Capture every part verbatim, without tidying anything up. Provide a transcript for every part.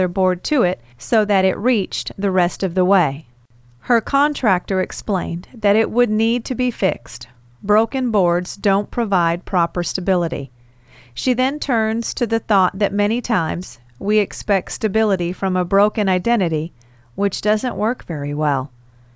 board to it so that it reached the rest of the way. Her contractor explained that it would need to be fixed. Broken boards don't provide proper stability. She then turns to the thought that many times we expect stability from a broken identity, which doesn't work very well.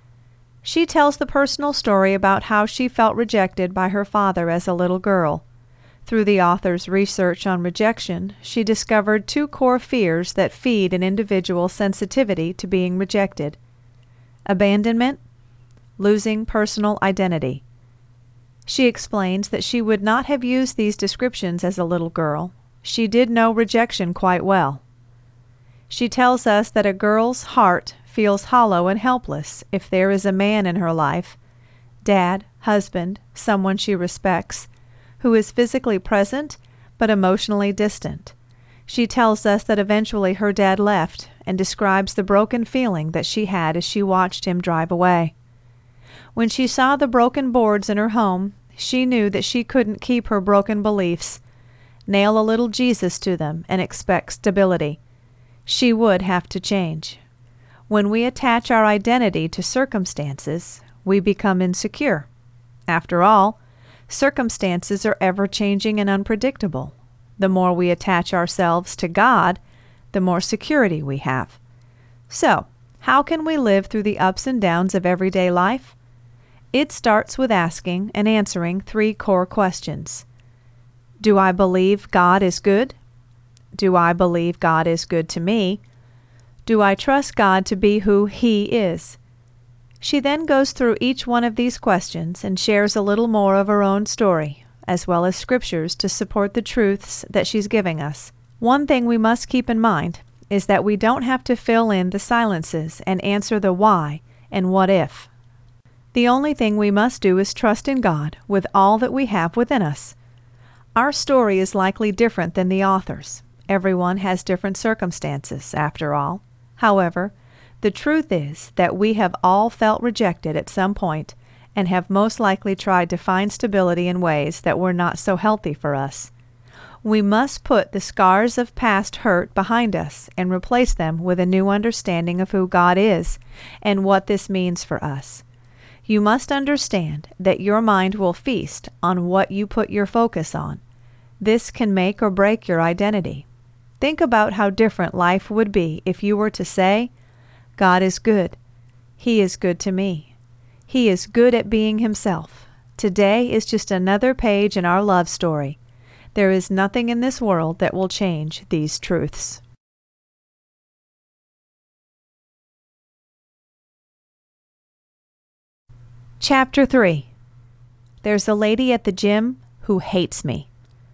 She tells the personal story about how she felt rejected by her father as a little girl. Through the author's research on rejection, she discovered two core fears that feed an individual's sensitivity to being rejected: abandonment, losing personal identity. She explains that she would not have used these descriptions as a little girl. She did know rejection quite well. She tells us that a girl's heart feels hollow and helpless if there is a man in her life, dad, husband, someone she respects, who is physically present but emotionally distant. She tells us that eventually her dad left and describes the broken feeling that she had as she watched him drive away. When she saw the broken boards in her home, she knew that she couldn't keep her broken beliefs, nail a little Jesus to them, and expect stability. She would have to change. When we attach our identity to circumstances, we become insecure. After all, circumstances are ever-changing and unpredictable. The more we attach ourselves to God, the more security we have. So, how can we live through the ups and downs of everyday life? It starts with asking and answering three core questions. Do I believe God is good? Do I believe God is good to me? Do I trust God to be who He is? She then goes through each one of these questions and shares a little more of her own story, as well as scriptures to support the truths that she's giving us. One thing we must keep in mind is that we don't have to fill in the silences and answer the why and what if. The only thing we must do is trust in God with all that we have within us. Our story is likely different than the author's. Everyone has different circumstances, after all. However, the truth is that we have all felt rejected at some point and have most likely tried to find stability in ways that were not so healthy for us. We must put the scars of past hurt behind us and replace them with a new understanding of who God is and what this means for us. You must understand that your mind will feast on what you put your focus on. This can make or break your identity. Think about how different life would be if you were to say, God is good. He is good to me. He is good at being Himself. Today is just another page in our love story. There is nothing in this world that will change these truths. Chapter three. There's a lady at the gym who hates me.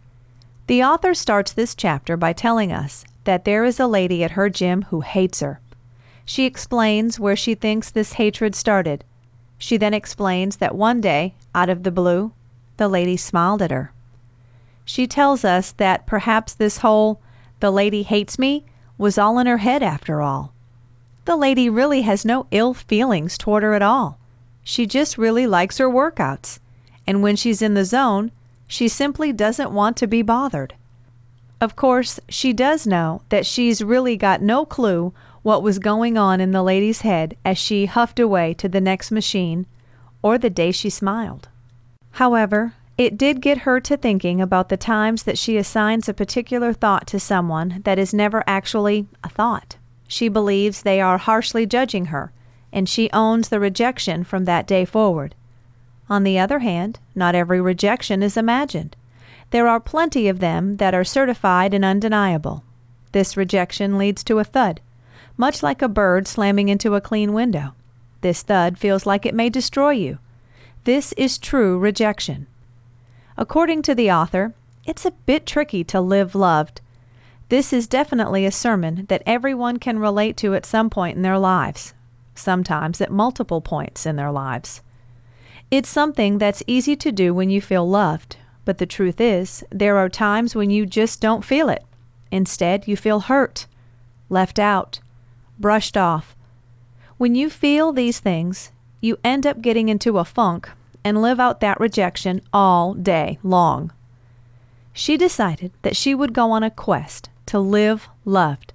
The author starts this chapter by telling us that there is a lady at her gym who hates her. She explains where she thinks this hatred started. She then explains that one day, out of the blue, the lady smiled at her. She tells us that perhaps this whole "the lady hates me" was all in her head after all. The lady really has no ill feelings toward her at all. She just really likes her workouts, and when she's in the zone, she simply doesn't want to be bothered. Of course, she does know that she's really got no clue what was going on in the lady's head as she huffed away to the next machine, or the day she smiled. However, it did get her to thinking about the times that she assigns a particular thought to someone that is never actually a thought. She believes they are harshly judging her, and she owns the rejection from that day forward. On the other hand, not every rejection is imagined. There are plenty of them that are certified and undeniable. This rejection leads to a thud, much like a bird slamming into a clean window. This thud feels like it may destroy you. This is true rejection. According to the author, it's a bit tricky to live loved. This is definitely a sermon that everyone can relate to at some point in their lives, sometimes at multiple points in their lives. It's something that's easy to do when you feel loved, but the truth is, there are times when you just don't feel it. Instead, you feel hurt, left out, brushed off. When you feel these things, you end up getting into a funk and live out that rejection all day long. She decided that she would go on a quest to live loved.